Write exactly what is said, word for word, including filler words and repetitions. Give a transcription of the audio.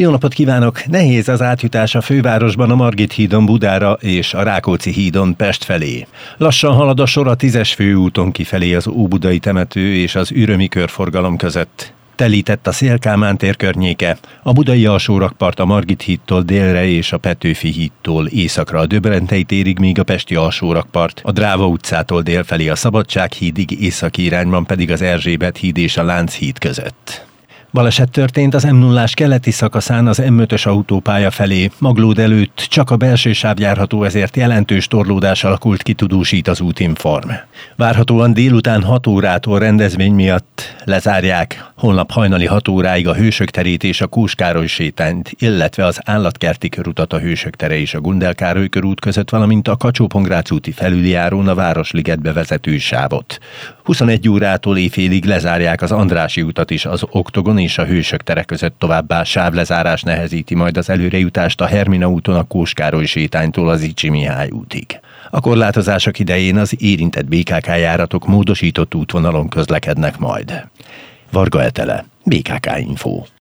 Jó napot kívánok! Nehéz az átjutás a fővárosban a Margit hídon Budára és a Rákóczi hídon Pest felé. Lassan halad a sor a tízes főúton kifelé az Óbudai temető és az ürömi körforgalom között. Telített a Széll-Kálmán tér környéke, a budai alsórakpart a Margit hídtól délre és a Petőfi hídtól északra a Döbrentei térig, míg a pesti alsórakpart a Dráva utcától délfelé a Szabadság hídig, északi irányban pedig az Erzsébet híd és a Lánchíd között. Baleset történt az M nullás keleti szakaszán az M ötös autópálya felé. Maglód előtt csak a belső sáv járható, ezért jelentős torlódás alakult ki, tudósít az Útinform. Várhatóan délután hat órától rendezvény miatt lezárják holnap hajnali hat óráig a Hősök terét és a Kós Károly sétányt, illetve az Állatkerti körutat a Hősök tere és a Gundel Károly körút között, valamint a Kacsó-Pongrác úti felüljárón a Városligetbe vezető sávot. huszonegy órától éjfélig lezárják az Andrássy utat is, az Oktogon és a Hősök tere között, továbbá sávlezárás nehezíti majd az előrejutást a Hermina úton a Kós Károly sétánytól az Icsi Mihály útig. A korlátozások idején az érintett bé ká ká járatok módosított útvonalon közlekednek majd. Varga Etele, bé ká ká Info.